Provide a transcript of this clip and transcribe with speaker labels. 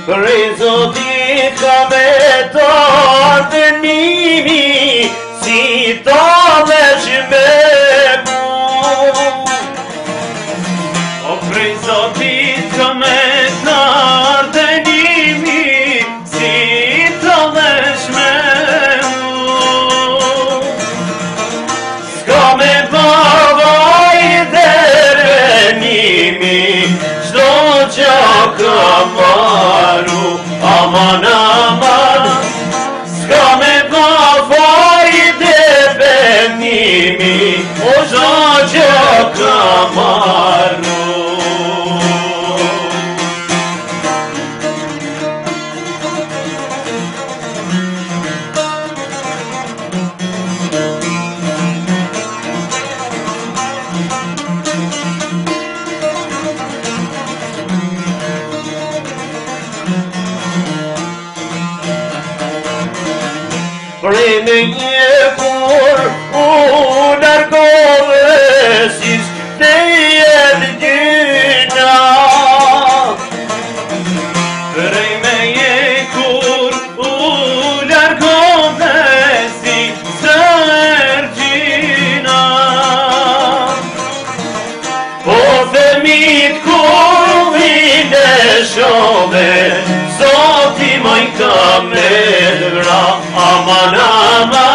Speaker 1: Prej Zotit ka me të ardënimi, si ta veç me mu. O prej Zotit ka me të ardënimi, si ta veç me mu. S'ka me pavaj dhe rënimi, qdo që ka maru, aman aman. S'ka me pavaj dhe benimi, o qdo që ka maru. Prej me një kur u largove, si s'te jetë gjyna. Prej me një kur u largove, si s'er gjyna. Po femit kur vine shove, Zoti moj ka me dra, aman aman.